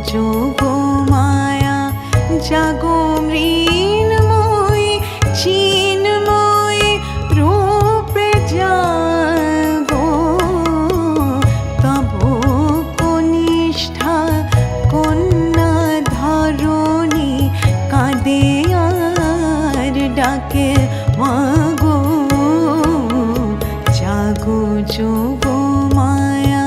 Jogo মায়া জাগো মৃন্ময়ী চিন্ময়ী রূপে জাগো তব কনিষ্ঠা কন্যা ধরণী কাঁদে আর ডাকে মাগো জাগো যোগো মায়া।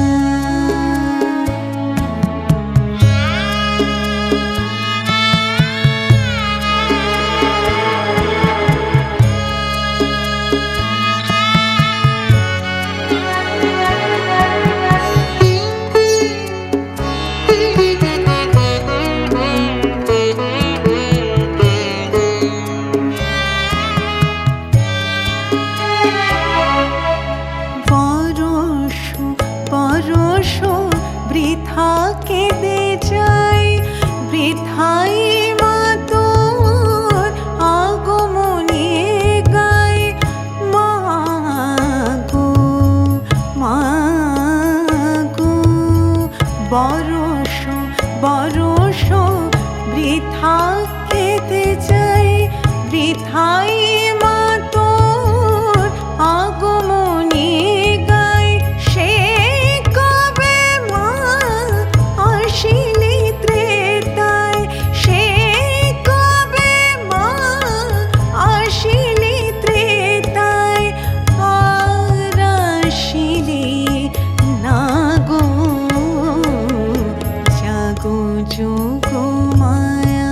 বৃথা কেঁদে যাই বৃথাই মা তোর আগমনে গাই মাগো মাগো বরষ বরষ বৃথা কেঁদে যাই বৃথাই মা তোর আগমনে যোগো মায়া।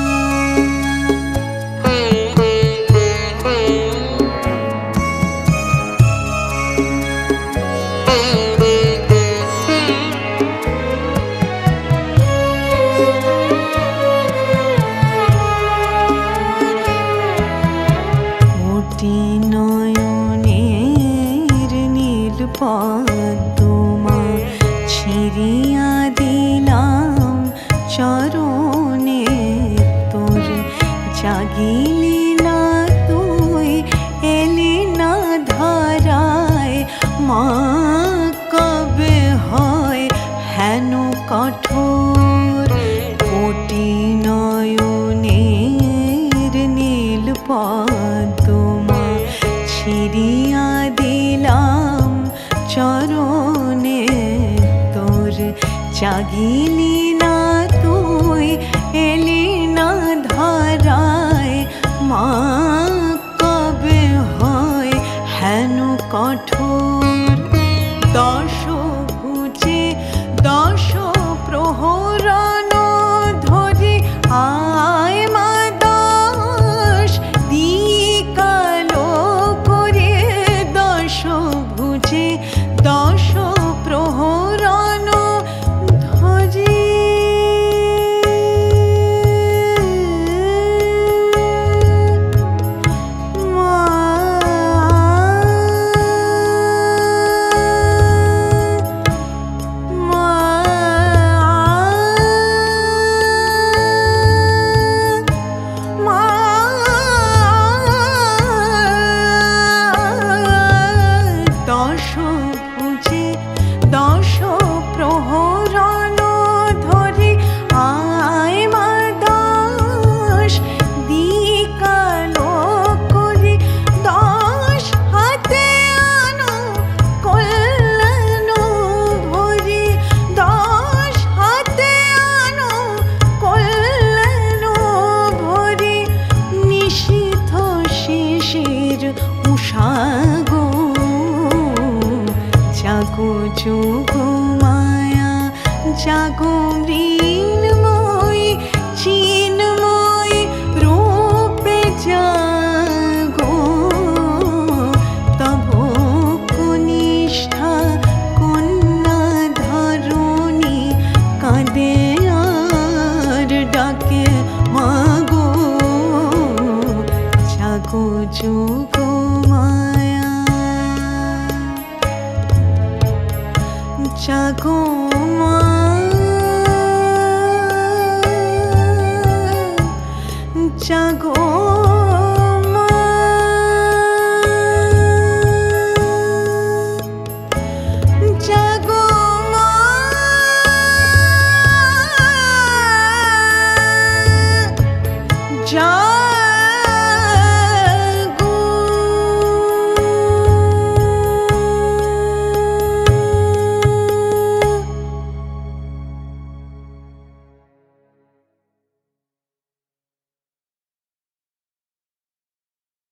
কোটি নয়নের নীল পদ্মা ছিড়িয়া দিলাম চরণে তোর জাগিলি না তুই এলি না ধারায় মা কবে হয় হেন কঠোর কোটি নয়নের নীল পদ্মা ছিড়িয়া দিলাম চরণে তোর জাগিলি না তুই এলি না ধারায় মা কবে হয় হেন কঠোর দশ ভুজে দশ প্রহরণ ধরি আয় মা দশ দিকালো করে দশ ভুজে দশ প্রহরণ ধরি দশ প্রহরণ ধরি আয় মা দশ দিকালো করি দশ হাতে আনো কল্যাণ ভরি দশ হাতে আনো কল্যাণ ভরি নিশীথ শিশির উষাগো জাগো যোগো মায়া জাগো মৃন্ময়ী চিন্ময়ী রূপে জাগো তব কনিষ্ঠা কন্যা ধরণী কাঁদে আর ডাকে মাগো জাগো যোগো মায়া জাগো